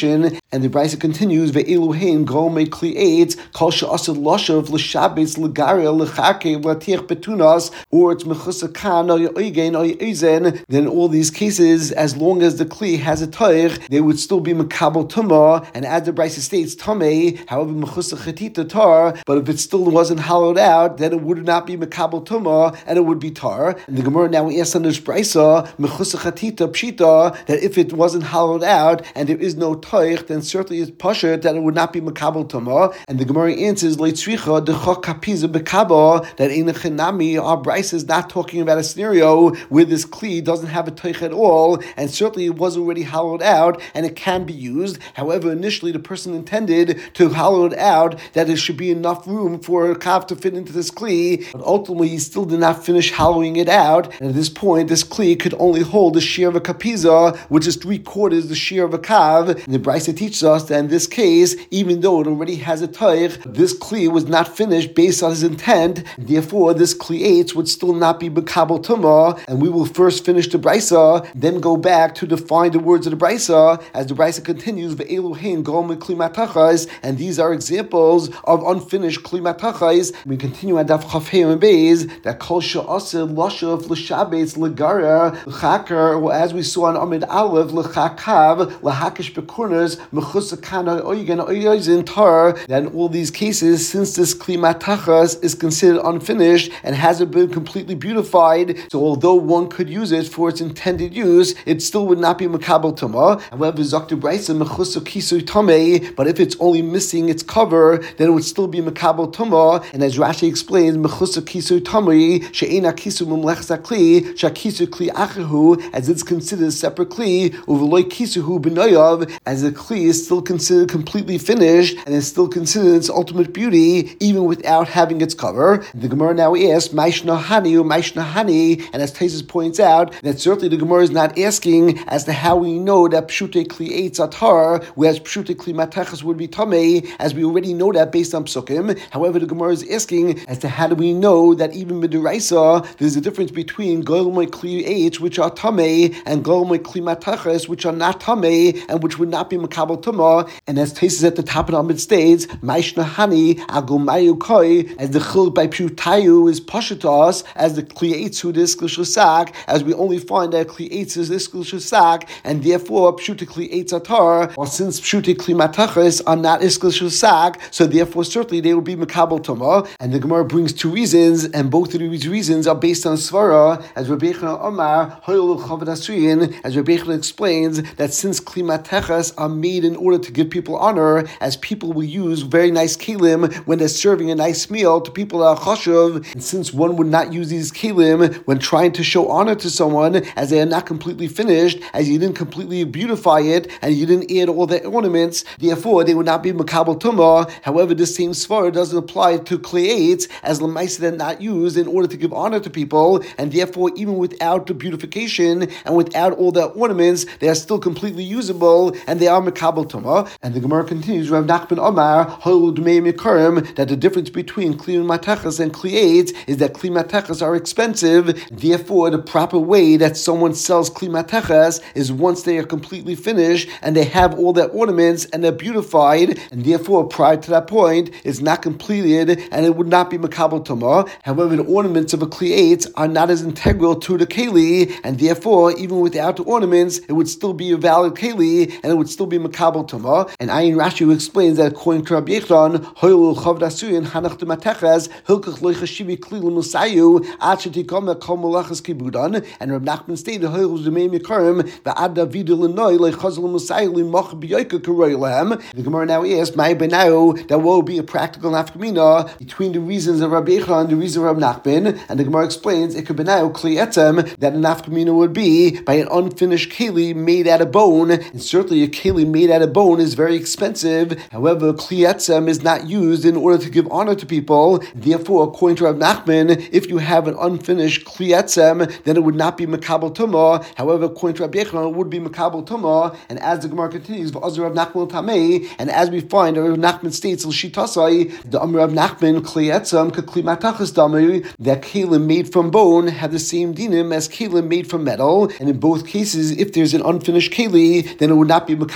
And the Brisa continues, Ve'eluhein gomei kli eitz kol she'asad loshav l'shabetz l'garia l'chake v'latiach betunas, or it's mechusa kan or yoigen or yoizen. Then in all these cases, as long as the kli has a toich, they would still be mekabel tumah. And as the Brisa states, tamei, however mechusa chetita tar, but if it still wasn't hollowed out, then it would not be mekabel tumah and it would be tar. And the Gemara now asks on this Brisa, mechusa chetita pshita, that if it wasn't hollowed out and there is no toich, then certainly it's pashat that it would not be makabel tumah. And the Gemara answers, leitzricha dechok kapiza bekaba, that in the chenami, our Brisa is not talking about a scenario where this kli doesn't have a toich at all, and certainly it was already hollowed out and it can be used. However, initially the person intended to hollow it out that there should be enough room for a kav to fit into this kli, but ultimately he still did not finish hollowing it out. And at this point, this kli could only hold the shear of a kapiza, which is three quarters the shear of a kav. And the Brisa teaches us that in this case, even though it already has a toich, this kli was not finished based on his intent. Therefore, this kli eitz would still not be bekabel tumah. And we will first finish the Brisa, then go back to define the words of the Brisa, as the Brisa continues, ve'eluhein gomei kli matachas, and these are examples of unfinished kli matachas. We continue at daf chaf hey and beis that kol she'aseh lashav l'shabetz l'garer l'chaker, or as we saw on Amid Aleph l'chakav l'hakish bekornas mechus kana oigen oizen tar. That in all these cases, since this kli matachas is considered unfinished and hasn't been completely beautified, so although one could use it for its intended use, it still would not be makabel tumah. However, Zaktu Brisa mechus kisui tamei, but if it's only missing its cover, then it would still be makabel tumah. And as Rashi explains, mechus kisui tamei she'ena kisu mumlechas kli shakisu kli achehu, as it's considered a separate kli, uveloi kisuhu b'noyav, as the kli is still considered completely finished and is still considered its ultimate beauty, even without having its cover. The Gemara now asks, Maishna Hani or Maishna Hani, and as Taisus points out, that certainly the Gemara is not asking as to how we know that Pshute Kli Eitz Atar, whereas Pshute Kli Matachas would be Tamei, as we already know that based on Psukim. However, the Gemara is asking as to how do we know that even Midiraisa, there's a difference between Golmoi Kli Eitz, which are Tamei, and Golmoi Kli Matachas, which are not Tamei, and which would not be Makabel Tumah. And as Taisus at the top of the Amid states, Maishna Hani, Agumayu Koi, as the Chil by Pshutayu is Pashatas, as the Kli Eitz who is Iskul as we only find that Kli Eitz is Iskul Shasak, and therefore Pshute Kli Eitz Atar, or since Pshute Kli Matachas are not Iskul Shasak, so therefore certainly they will be Makabel Tumah. And the Gemara brings two reasons, and both of these reasons are based on Svara, as Rabbi Yechon Omar, Hoyol Chavad Asuyin, as Rabbi Yechon explains that since Kli Matachas are made in order to give people honor, as people will use very nice kelim when they're serving a nice meal to people that are chashuv, and since one would not use these kelim when trying to show honor to someone, as they are not completely finished, as you didn't completely beautify it, and you didn't add all the ornaments, therefore they would not be makabel tumah. However, this same svara doesn't apply to kli eitz, as lemaisa they're not used in order to give honor to people, and therefore even without the beautification and without all the ornaments, they are still completely usable, and they are makabel tumah. And the Gemara continues, Rav Nachman Omar, Hoyol Dmei Mikarim, that the difference between kli matachas and kli eitz is that kli matachas are expensive. Therefore, the proper way that someone sells kli matachas is once they are completely finished and they have all their ornaments and they're beautified, and therefore prior to that point it's not completed and it would not be makabel tumah. However, the ornaments of a kli eitz are not as integral to the keli, and therefore even without the ornaments it would still be a valid keli and it would still be makabel tumah. And Ayin Rashi explains that according to Rabbi Yechon, Hoyol Chavad Asuyin Hanach de Matachas Hilkach Loichashivi Kli L'Musayu Ad Shetikam Kol Malachas Kibudan. And Reb Nachman stated Hoyol Dmei Mikarim Va'ad David L'Noi Leichaz L'Musayu L'Mach B'Yoika Karoy Lehem. The Gemara now asks, Mai Benau, that will be a practical nafkamina between the reasons of Rabbi Yechon and the reason of Reb Nachman. And the Gemara explains it could be now Kli Etzem, that a nafkamina would be by an unfinished keli made out of bone, and certainly a keli made out of bone is very expensive. However, Kli Etzem is not used in order to give honor to people. Therefore, according to Rav Nachman, if you have an unfinished Kli Etzem, then it would not be makabel tumah. However, according to Rabbi Yechon, it would be makabel tumah. And as the Gemara continues, V'azur Rav Nachman Tamei, and as we find, Rav Nachman states L'shitasai, the Amr Rav Nachman Kli Etzem Kli Matachas Damei, that kelim made from bone have the same dinim as kelim made from metal. And in both cases, if there's an unfinished keli, then it would not be makabel tumah.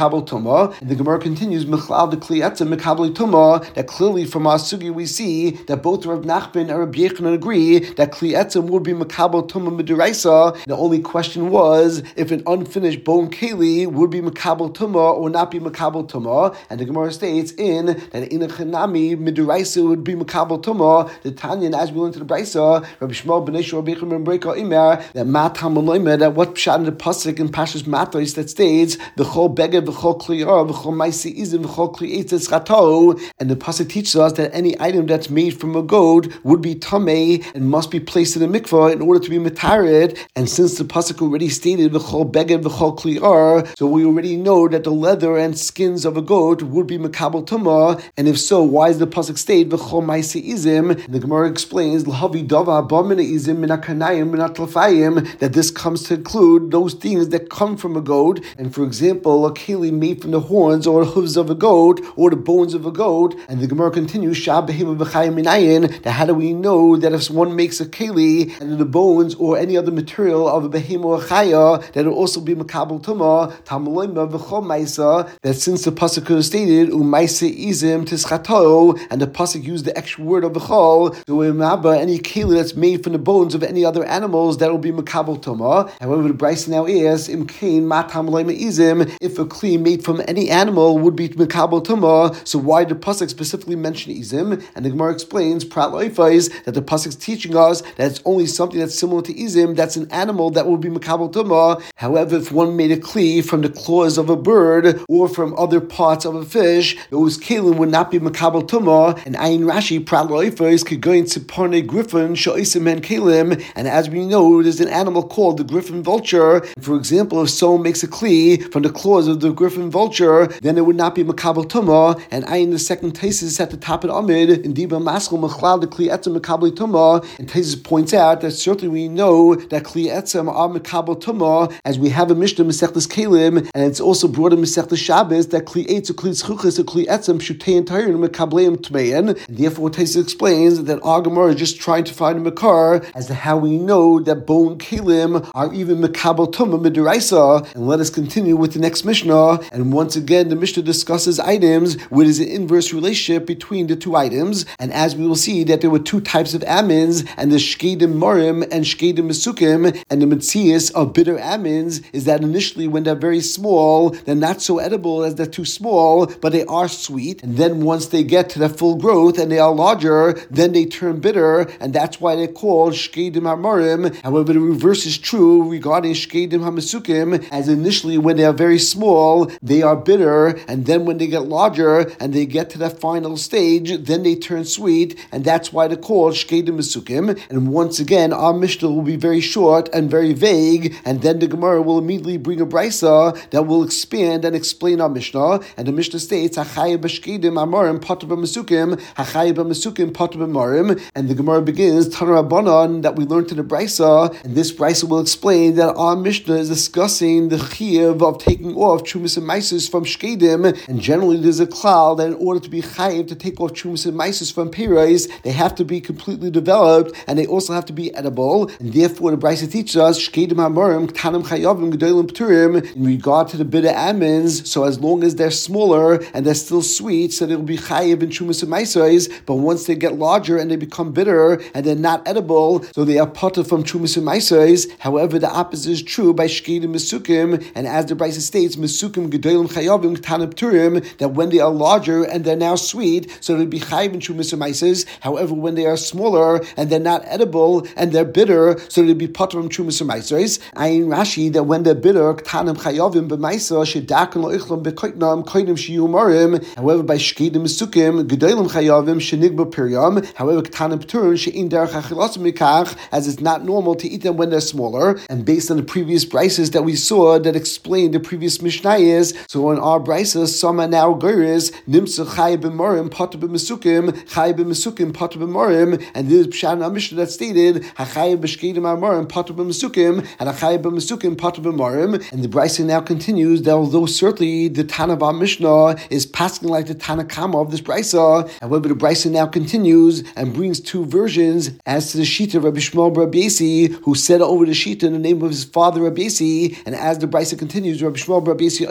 tuma. And the Gemara continues, Mechlal the Kli Etzem Mekabli tuma, that clearly from our sugi we see that both Rav Nachman and Rav Yechanan agree that Kli Etzem would be Mekabel tuma midiraisa. The only question was if an unfinished bone keli would be Mekabel tuma or not be Mekabel tuma. And the Gemara states in that in a Chanami midiraisa would be Mekabel tuma. The Tanya, as we learn to the Brisa, Rabbi Shmuel ben Yeshua Rabbi Yechanan ben Breka Imer, that Matam Aloimer, that what pshat in the pasuk in Pashas Matos that states v'chol beged v'chol kliyar v'chol ma'aseh izim v'chol kliyetz chato, and the pasuk teaches us that any item that's made from a goat would be tamei and must be placed in a mikvah in order to be mitarid. And since the pasuk already stated v'chol beged v'chol kliyar, so we already know that the leather and skins of a goat would be mekabel tumah. And if so, why does the pasuk state v'chol ma'aseh izim? The Gemara explains l'havi dava b'mina izim min hakanayim min hatlafayim, that this comes to include those things that come from a goat. And for example, a keli made from the horns or hooves of a goat or the bones of a goat. And the Gemara continues, Shah behema v'chayim minayin, that how do we know that if one makes a keli and the bones or any other material of a behema or chaya, that it will also be makabel tumah, tamaloima v'chol maisa, that since the pasuk could have stated umaisa izim tischato, and the pasuk used the extra word of v'chol, so remember any keli that's made from the bones of any other animals, that will be makabel tumah. However, the Bryce now is imkain matam loima izim, if a kli made from any animal would be makabel tumah, so why did the pasuk specifically mention izim? And the Gemara explains prat loifais that the pasuk is teaching us that it's only something that's similar to izim, that's an animal that would be makabel tumah. However, if one made a kli from the claws of a bird or from other parts of a fish, those kelim would not be makabel tumah. And Ayin Rashi prat loifais could go into parne griffin shoisim and kelim. And as we know, there's an animal called the griffin vulture. For example, if someone makes a kli from the claws of the griffin vulture, then it would not be makabel tumah. And I in the second thesis at the top of Amid in Diba Maskal Machlal the kli etzem makabel tumah. And thesis points out that certainly we know that kli etzem are makabel tumah, as we have a Mishnah Masechtas Kelim, and it's also brought in Masechtas Shabbos that kli etz or kli tzchuchas or kli etzem shutei and tayin makableim tmein. And therefore, thesis explains that our Gemara is just trying to find a makar as to how we know that bone kelim are even makabel tumah midiraisa. And let us continue with the next Mishnah. And once again, the Mishnah discusses items where there's an inverse relationship between the two items. And as we will see, that there were two types of amins, and the shkedim morim and shkedim mesukim. And the mitzias of bitter amins is that initially, when they're very small, they're not so edible as they're too small, but they are sweet. And then once they get to their full growth and they are larger, then they turn bitter, and that's why they're called shkedim hamorim. However, the reverse is true regarding shkedim hamasukim, as initially when they are very small, they are bitter, and then when they get larger and they get to that final stage, then they turn sweet, and that's why they're called shkedim masukim. And once again, our Mishnah will be very short and very vague, and then the Gemara will immediately bring a brisa that will expand and explain our Mishnah. And the Mishnah states, Hachayah b'shkedim amorim patur b'masukim, Hachayah b'masukim patur b'morim. And the Gemara begins Tana Rabbanan that we learned in the brisa, and this brisa will explain that our Mishnah is discussing the chiyuv of taking off trumas and maisus from shkedim. And generally, there's a klal that in order to be chayiv to take off trumas and maisus from pirais, they have to be completely developed, and they also have to be edible. And therefore, the brisa teaches us shkedim hamorim ktanim chayavim gedolim pturim in regard to the bitter almonds. So as long as they're smaller and they're still sweet, so they'll be chayiv in trumas and maisus. But once they get larger and they become bitter and they're not edible, so they are potter from trumas and maisus. However, the opposite is true by shkedim mesukim, and as the brisa states, mesukim gedolim chayavim ktanim pturim, that when they are larger and they're now sweet, so they'll be chayiv in trumas and maisus. However, when they are smaller and they're not edible and they're bitter, so they'll be potter from trumas and maisus. Ayin Rashi that when they're bitter, ktanim chayavim b'maisa shedakan lo ichlam bekoitnam koidim shiyu marim. However, by shkedim mesukim gedolim chayavim shenigba piryam. However, ktanim pturim she'in derech achilas mikach, as it's not normal to eat them when they're smaller. And based on the previous brises that we saw that explained the previous mishnayos, so in our brises, sama now goyres nimsa chay b'morim potter b'mesukim chay b'mesukim potter b'morim, and this is pshat mishnah that stated hachay b'shkedim hamorim potter b'mesukim and hachay b'mesukim potter b'morim. And the brise now continues that although certainly the Tana of our Mishnah is passing like the Tana Kama of this brisa, however, the brisa now continues and brings two versions as to the shita of Rabbi Shmuel Rabbi Yesi, who said over the shita in the name of his father Rabbi Yesi. And as the brisa continues, Rabbi Shmuel Rabbi Yesi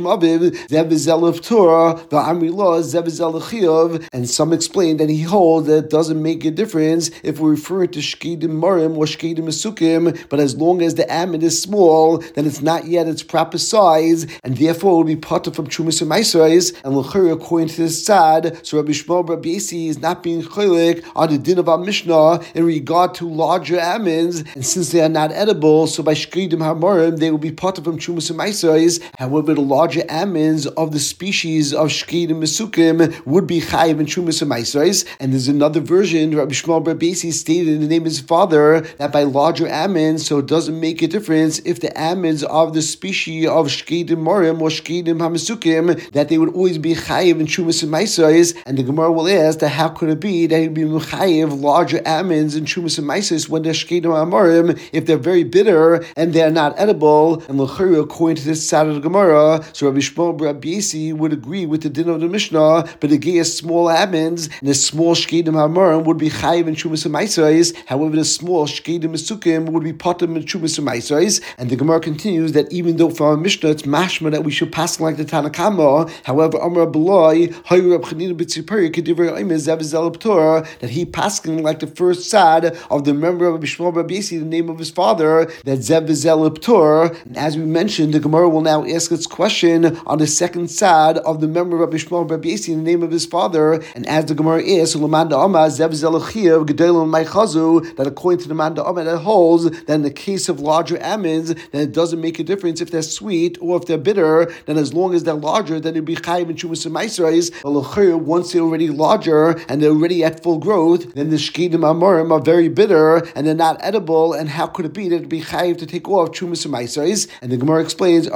Shem Aviv, Zev Zel of Torah, the Amri Law, Zev Zel Chiyov, and some explain that he holds that it doesn't make a difference if we're referring to Shkedim Marim or Shkedim Mesukim, but as long as the amid is small, then it's not yet its proper size, and therefore it will be part from Chumas and Maisrais, and L'chari, according to this Sad, so Rabbi Shmuel Bar Biasi is not being chaylik on the din of our Mishnah in regard to larger amins, and since they are not edible, so by Shkedim Hamarim, they will be part from Chumas and Maisrais. However, the larger amins of the species of Shkedim Mesukim would be chayiv in Chumas and Maisrais, and there's another version, Rabbi Shmuel Bar Biasi stated in the name of his father, that by larger amins, so it doesn't make a difference if the amins of the species of Shkedim Morim or Shkedim HaMesukim, that they would always be chayiv in Chumas and Maisrais, and the Gemara will ask that how could it be that he'd be chayiv larger amins in Chumas and Maisrais when they're Shkedim HaMorim, if they're very bitter and they're not edible, and l'chari, according to this side of the Gemara, so Rabbi Shmuel Bar Biasi would agree with the din of the Mishnah, but the gay small amins, and the small Shkedim HaMorim would be chayiv in Chumas and Maisrais. However, the small Shkedim Mesukim would be potem in Chumas and Maisrais, and the Gemara continues that even though for our Mishnah it's mashma that we should pass like the Tanakama, however, Amar B'lai, Hayu Rab Chanina B'tzipari, Kedivrei Omer, Zev Zel Torah, that he passing like the first sad of the member of Rabbi Shmuel Bar Biasi, the name of his father, that Zev Zel Torah. And as we mentioned, the Gemara will now ask its question on the second sad of the member of Rabbi Shmuel Bar Biasi, the name of his father, and as the Gemara asks, Lamanda Amar Zev Zel Chiyav Gedolim Maichazu, that according to the Manda Amar that holds that in the case of larger amins, then it doesn't make a difference if they're sweet or if they're bitter, then as long as they're larger, then it'd be chayiv in Chumas and Maisrais. But once they're already larger and they're already at full growth, then the Shkedim Amorim are very bitter and they're not edible, and how could it be that it'd be chayiv to take off Chumas and Maisrais? And the Gemara explains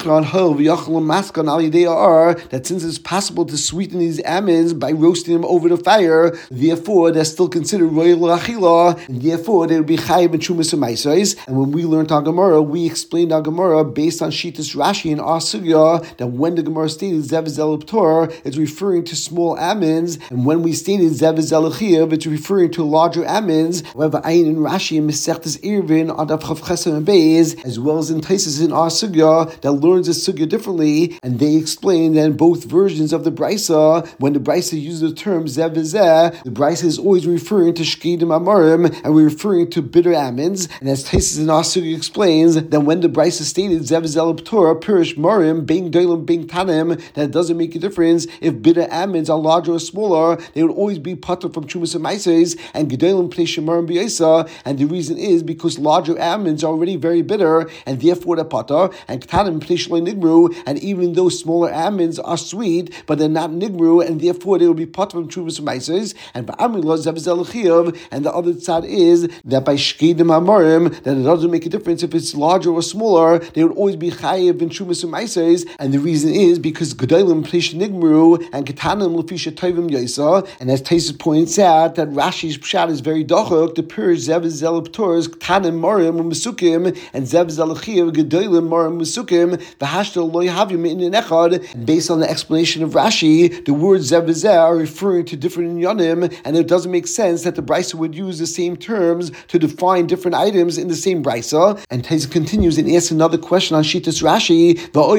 that since it's possible to sweeten these amins by roasting them over the fire, therefore they're still considered royal achila, and therefore they would be chayiv in Chumas and Maisrais. And when we learned our Gemara, we explained our Gemara based on Shitas Rashi and our Sugya that when the Gemara stated Zev Zel Torah, it's referring to small amins, and when we stated Zev Zel Chiyav, it's referring to larger amins. However, Ayin in Rashi and Mesechtes Eruvin on Daf Chav Chesed and Beis, as well as in Taisus in our Sugya that learns the Sugya differently, and they explain that in both versions of the Brisa, when the Brisa uses the term Zev Zeh, the Brisa is always referring to Shkedim Amorim, and we're referring to bitter amins. And as Taisus in our Sugya explains, that when the Brisa stated Zev Zel Torah, Pirish Morim, Bing Doilim, Bing Tanim, that it doesn't make a difference if bitter amins are larger or smaller, they would always be patur from Chumas and Maisrais, and Gedolim Pleish Morim B'Yisa, and the reason is because larger amins are already very bitter, and therefore they're patur, and Ktanim Pleish Lo Nigru, and even though smaller amins are sweet, but they're not Nigru, and therefore they will be patur from Chumas and Maisrais, and Ba'amri Lo Zev Zel Chiyav, and the other side is that by Shkedim Amorim, that it doesn't make a difference if it's larger or smaller, they would always be chayiv in Chumas and Maisrais, and the reason is because Gedolim Pleish Nigru and Ketanim Lefisha Tovim Yaisa, and as Taisus points out that Rashi's pshat is very dochuk, the pirish Zev Zel Torah is Ketanim Morim Mesukim, and Zev Zel Chiyav Gedolim Morim Mesukim, V'hashtal Lo Yahavim in Echad. And based on the explanation of Rashi, the words Zev Zeh are referring to different inyanim, and it doesn't make sense that the Brisa would use the same terms to define different items in the same Brisa. And Taisus continues and asks another question on Shitas Rashi,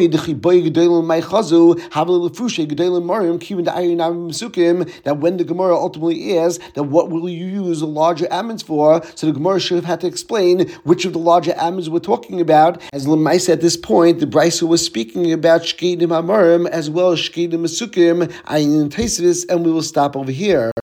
that when the Gemara ultimately asks that what will you use the larger amins for, so the Gemara should have had to explain which of the larger amins we're talking about, as Lemaisa at this point the Brisa was speaking about Shkedim Amarim as well as Shkedim Mesukim, Ayin Taisus, and we will stop over here.